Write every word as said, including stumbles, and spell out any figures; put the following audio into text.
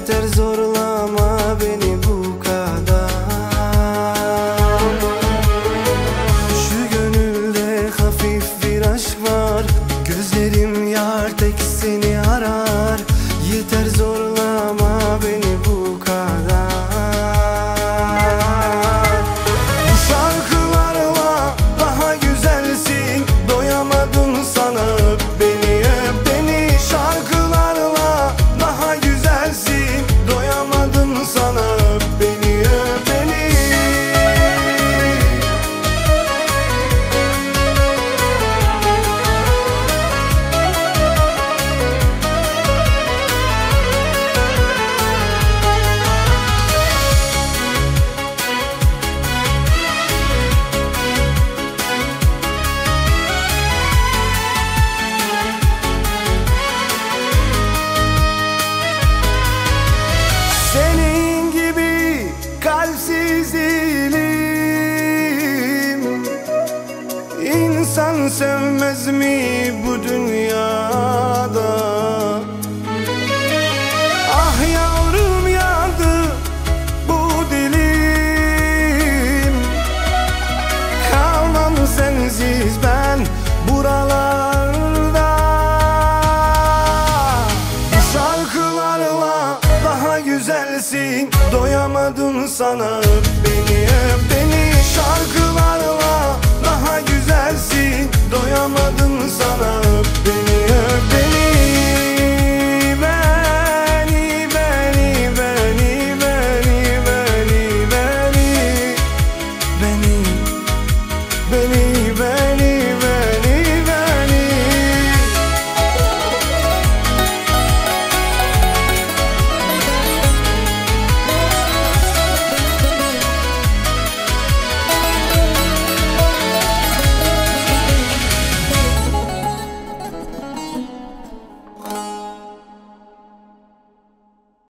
Yeter zorlama beni bu kadar. Şu gönülde hafif bir aşk var, gözlerim yar tek seni arar. Yeter zorlama beni bu kadar. Bu şarkılarla daha güzelsin, doyamadım sana öp beni öp beni. Şarkılarla daha güzelsin, doyamadım sana öp beni öp beni. Senin gibi kalpsiz değilim. İnsan sevmez mi bu dünyada? Ah yavrum yandı bu dilim. Kalmam sensiz ben buralarda. Bu şarkılarla daha güzelsin, doyamadım sana öp beni öp beni. Şarkılarla daha güzelsin, doyamadım sana öp beni.